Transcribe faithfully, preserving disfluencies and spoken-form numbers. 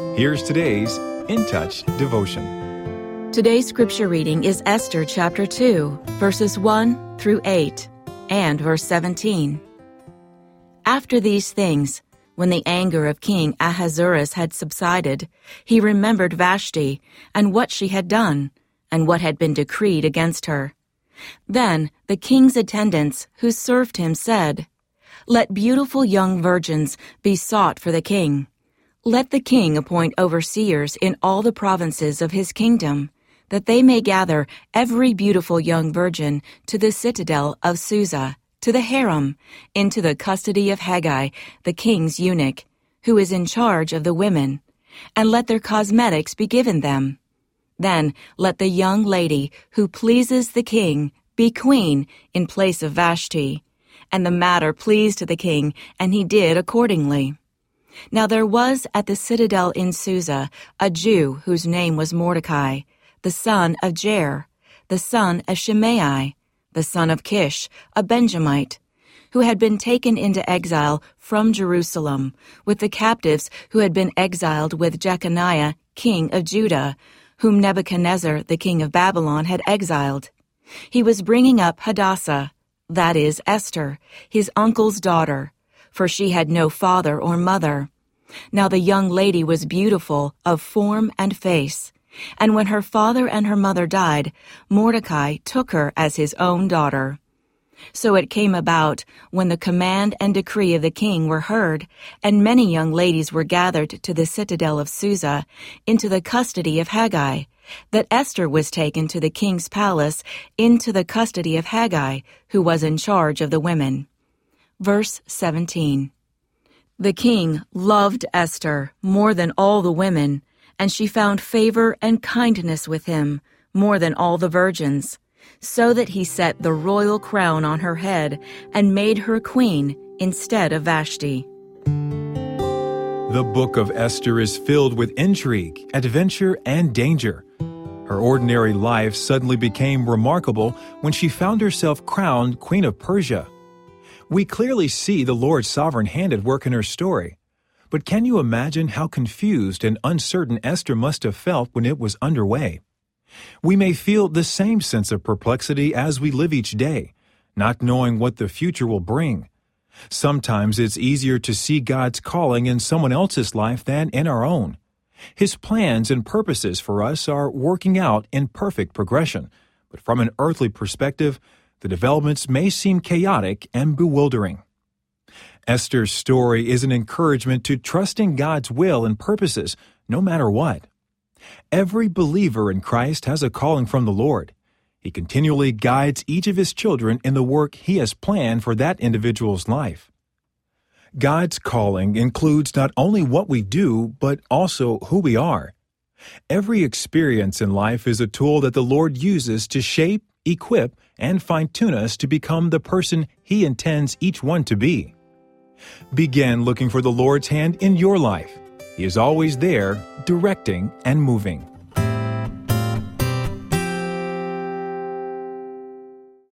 Here's today's In Touch devotion. Today's scripture reading is Esther chapter two, verses one through eight, and verse seventeen. After these things, when the anger of King Ahasuerus had subsided, he remembered Vashti and what she had done, and what had been decreed against her. Then the king's attendants who served him said, "Let beautiful young virgins be sought for the king. Let the king appoint overseers in all the provinces of his kingdom, that they may gather every beautiful young virgin to the citadel of Susa, to the harem, into the custody of Haggai, the king's eunuch, who is in charge of the women, and let their cosmetics be given them. Then let the young lady who pleases the king be queen in place of Vashti." And the matter pleased the king, and he did accordingly. Now there was at the citadel in Susa a Jew whose name was Mordecai, the son of Jair, the son of Shimei, the son of Kish, a Benjamite, who had been taken into exile from Jerusalem, with the captives who had been exiled with Jeconiah, king of Judah, whom Nebuchadnezzar, the king of Babylon, had exiled. He was bringing up Hadassah, that is, Esther, his uncle's daughter, for she had no father or mother. Now the young lady was beautiful of form and face, and when her father and her mother died, Mordecai took her as his own daughter. So it came about, when the command and decree of the king were heard, and many young ladies were gathered to the citadel of Susa, into the custody of Haggai, that Esther was taken to the king's palace into the custody of Haggai, who was in charge of the women. Verse seventeen. The king loved Esther more than all the women, and she found favor and kindness with him more than all the virgins, so that he set the royal crown on her head and made her queen instead of Vashti. The book of Esther is filled with intrigue, adventure, and danger. Her ordinary life suddenly became remarkable when she found herself crowned Queen of Persia. We clearly see the Lord's sovereign hand at work in her story. But can you imagine how confused and uncertain Esther must have felt when it was underway? We may feel the same sense of perplexity as we live each day, not knowing what the future will bring. Sometimes it's easier to see God's calling in someone else's life than in our own. His plans and purposes for us are working out in perfect progression, but from an earthly perspective, the developments may seem chaotic and bewildering. Esther's story is an encouragement to trust in God's will and purposes, no matter what. Every believer in Christ has a calling from the Lord. He continually guides each of His children in the work He has planned for that individual's life. God's calling includes not only what we do, but also who we are. Every experience in life is a tool that the Lord uses to shape, equip, and fine-tune us to become the person He intends each one to be. Begin looking for the Lord's hand in your life. He is always there, directing and moving.